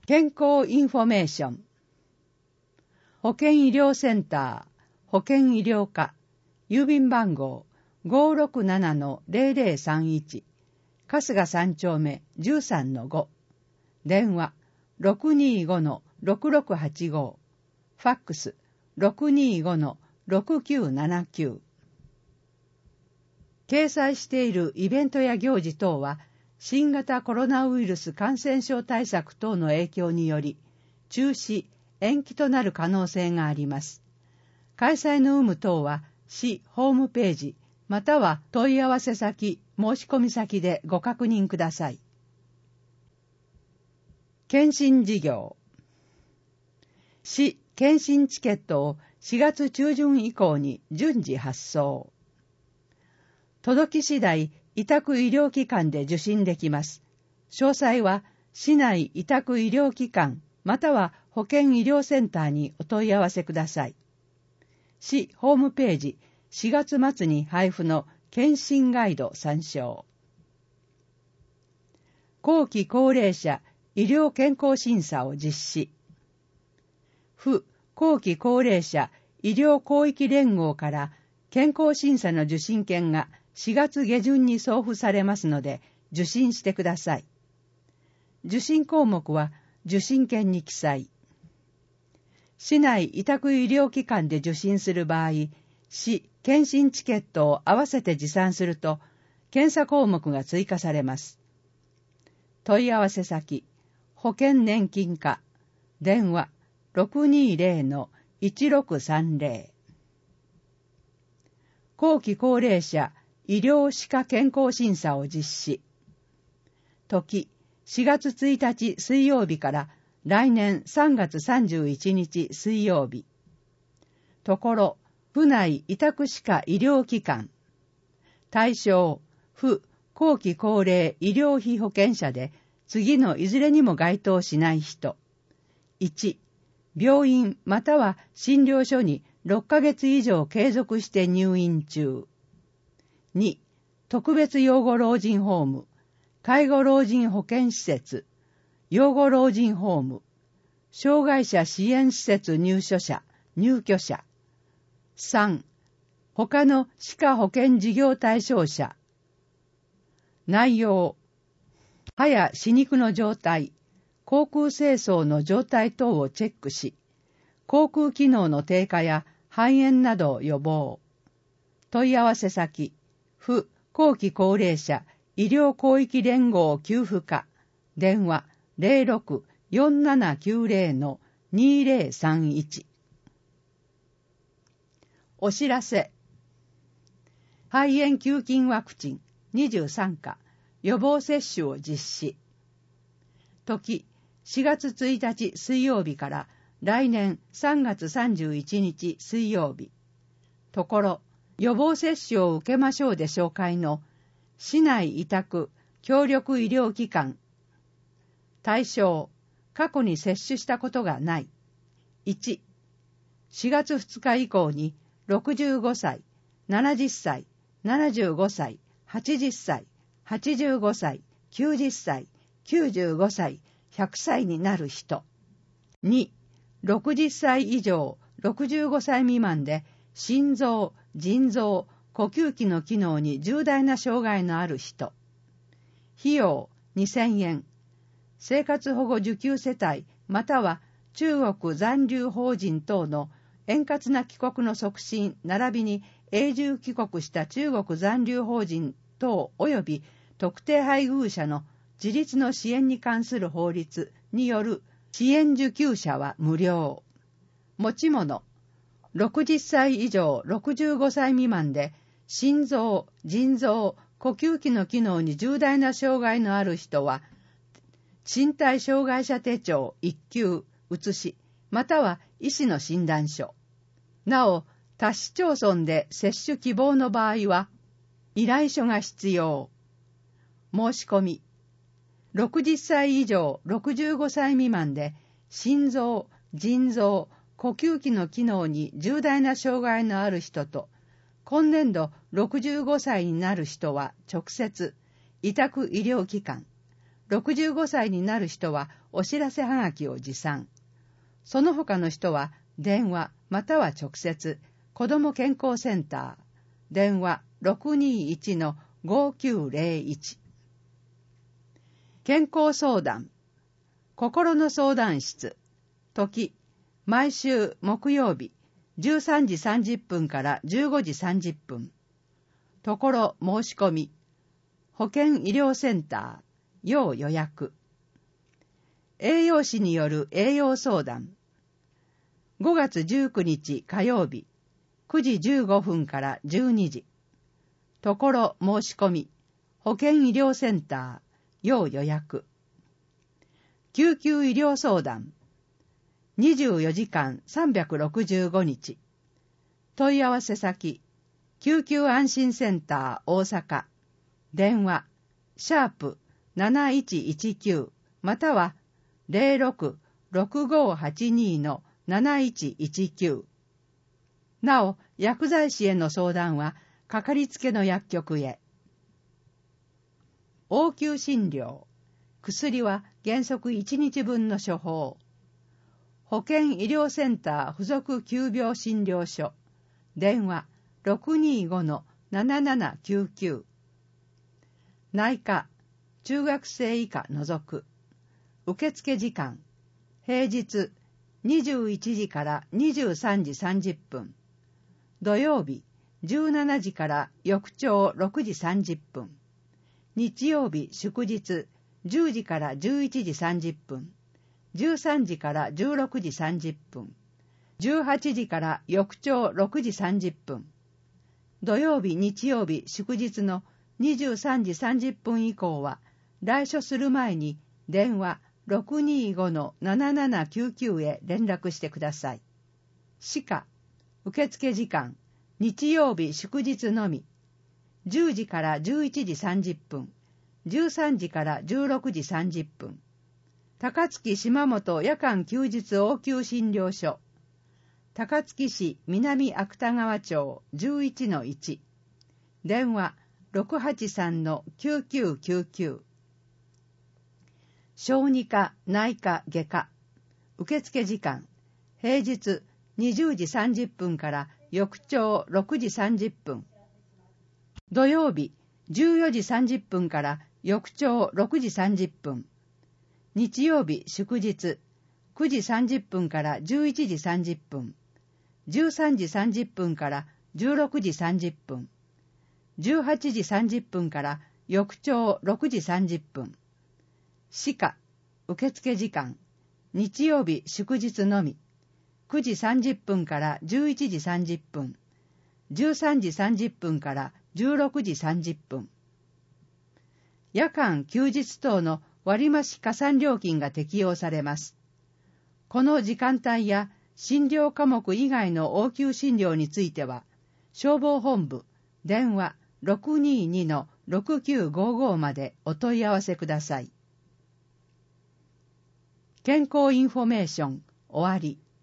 健康インフォメーション。保健医療センター、保健医療課、郵便番号 567-0031、春日三丁目 13-5、電話 625-6685、ファックス 625-6979。掲載しているイベントや行事等は、新型コロナウイルス感染症対策等の影響により、中止、延期となる可能性があります。開催の有無等は、市ホームページ、または問い合わせ先、申し込み先でご確認ください。検診事業。市検診チケットを4月中旬以降に順次発送。届き次第、委託医療機関で受診できます。詳細は、市内委託医療機関、または保健医療センターにお問い合わせください。市ホームページ、4月末に配布の検診ガイド参照。後期高齢者医療健康審査を実施。府後期高齢者医療広域連合から健康審査の受診券が4月下旬に送付されますので、受診してください。受診項目は受診券に記載。市内委託医療機関で受診する場合、市検診チケットを合わせて持参すると、検査項目が追加されます。問い合わせ先、保険年金課、電話 620-1630。後期高齢者医療歯科健康審査を実施。時、4月1日水曜日から来年3月31日水曜日。ところ、府内委託歯科医療機関。対象、府後期高齢医療費保険者で次のいずれにも該当しない人。1、病院または診療所に6ヶ月以上継続して入院中。2、特別養護老人ホーム、介護老人保健施設、養護老人ホーム、障害者支援施設入所者、入居者。3、他の歯科保健事業対象者。内容、歯や歯肉の状態、口腔清掃の状態等をチェックし、口腔機能の低下や肺炎などを予防。問い合わせ先、府後期高齢者医療広域連合給付課、電話 06-4790-2031。お知らせ。肺炎球菌ワクチン23価予防接種を実施。時、4月1日水曜日から来年3月31日水曜日。ところ、予防接種を受けましょうで紹介の市内委託協力医療機関。対象、過去に接種したことがない。1、4月2日以降に65歳、70歳、75歳、80歳、85歳、90歳、95歳、100歳になる人。2、60歳以上、65歳未満で心臓、腎臓、呼吸器の機能に重大な障害のある人。費用2000円。生活保護受給世帯または中国残留邦人等の円滑な帰国の促進並びに永住帰国した中国残留邦人等及び特定配偶者の自立の支援に関する法律による支援受給者は無料。持ち物、60歳以上65歳未満で心臓、腎臓、呼吸器の機能に重大な障害のある人は身体障害者手帳1級写しまたは医師の診断書。なお、他市町村で接種希望の場合は依頼書が必要。申し込み。60歳以上65歳未満で心臓、腎臓、呼吸器の機能に重大な障害のある人と、今年度65歳になる人は直接、委託医療機関、 65歳になる人はお知らせはがきを持参。その他の人は電話または直接、子ども健康センター、電話 621-5901。健康相談、心の相談室、時、毎週木曜日、13時30分から15時30分。ところ申し込み、保健医療センター、要予約。栄養士による栄養相談。5月19日火曜日、9時15分から12時。ところ申し込み、保健医療センター、要予約。救急医療相談。24時間365日。問い合わせ先、救急安心センター大阪。電話、#7119または 06-6582-7119。なお、薬剤師への相談は、かかりつけの薬局へ。応急診療。薬は原則1日分の処方。保健医療センター附属急病診療所。電話 625-7799。内科、中学生以下除く。受付時間、平日21時から23時30分。土曜日17時から翌朝6時30分。日曜日祝日10時から11時30分。13時から16時30分。18時から翌朝6時30分。土曜日日曜日祝日の23時30分以降は、来所する前に電話 625-7799 へ連絡してください。歯科、受付時間、日曜日祝日のみ、10時から11時30分、13時から16時30分。高槻島本夜間休日応急診療所。高槻市南芥川町 11-1。電話 683-9999。小児科内科外科。受付時間、平日20時30分から翌朝6時30分。土曜日14時30分から翌朝6時30分。日曜日祝日9時30分から11時30分。13時30分から16時30分。18時30分から翌朝6時30分。歯科、受付時間、日曜日祝日のみ、9時30分から11時30分。13時30分から16時30分。夜間休日等の割増加算料金が適用されます。この時間帯や診療科目以外の応急診療については、消防本部電話 622-6955 までお問い合わせください。健康インフォメーション終わり。